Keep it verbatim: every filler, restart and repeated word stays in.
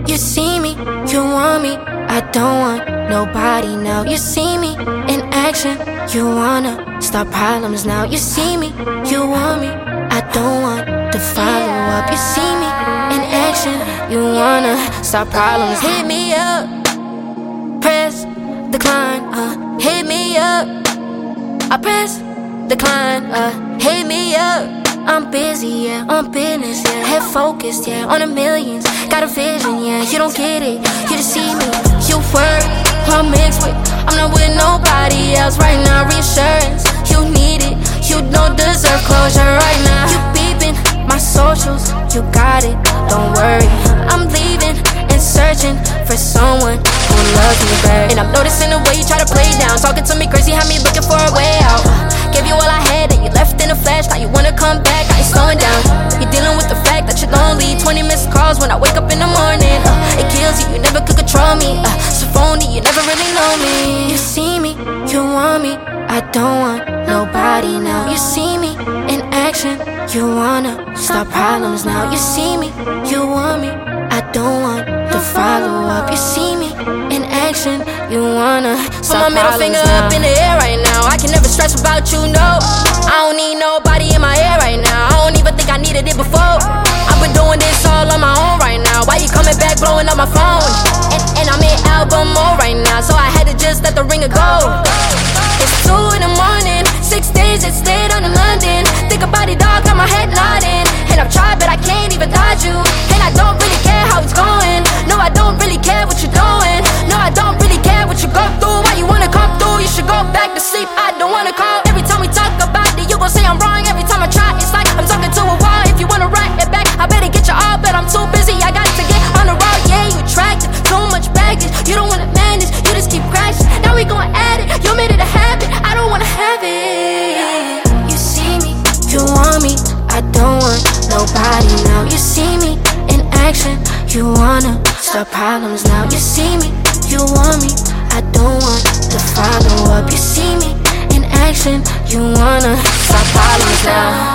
You see me, you want me, I don't want nobody now. You see me in action, you wanna start problems now. You see me, you want me, I don't want to follow up. You see me in action, you wanna start problems. Hit me up, press decline, uh, hit me up. I press decline, uh, hit me up. I'm busy, yeah, on business, yeah, head focused, yeah, on the millions. Got a vision, yeah, you don't get it, you just see me. You work, I'm mixed with, I'm not with nobody else right now. Reassurance, you need it, you don't deserve closure right now. You beeping my socials, you got it, don't worry. I'm leaving and searching for someone who loves me back. And I'm noticing the way you try to play down, talking to me crazy, had me looking for a way out. Gave you all I had and you left in a flash. Now you wanna come back, I ain't slowing down. You're dealing with the fact that you're lonely. Twenty missed calls when I wake up in the morning. uh, It kills you, you never could control me. uh, So phony, you never really know me. You see me, you want me, I don't want nobody now. You see me in action, you wanna start problems now. You see me, you want me, I don't want to follow up. You see me in action, you wanna start problems now. Put my middle finger up in the air right now. I can never stress about you, no. I don't need nobody in my ear right now. I don't even think I needed it before. I've been doing this all on my own right now. Why you coming back blowing up my phone? And, and I'm in album mode right now, so I had to just let the ringer go. It's two in the morning, six days it stayed on in London. Think about it, dog, got my head nodding. And I've tried, but I can't even dodge you. And I don't really care how it's going. No, I don't really care what you're doing. No, I don't really care what you go through. Why you wanna come through? You should go back to sleep. I don't wanna call. Every time we talk about it, you gon' say I'm wrong. Every time I try, it's like I'm talking to a wall. If you wanna write it back, I better get you all, but I'm too busy. I got to get on the road. Yeah, you attractive, too much baggage. You don't wanna manage, you just keep crashing. Now we gon' add it. You made it a habit. I don't wanna have it. You see me, you want me, I don't want nobody now. You see me in action, you wanna start problems now. You see me, you want me, I don't want to follow up. You see me in action, you wanna start problems now.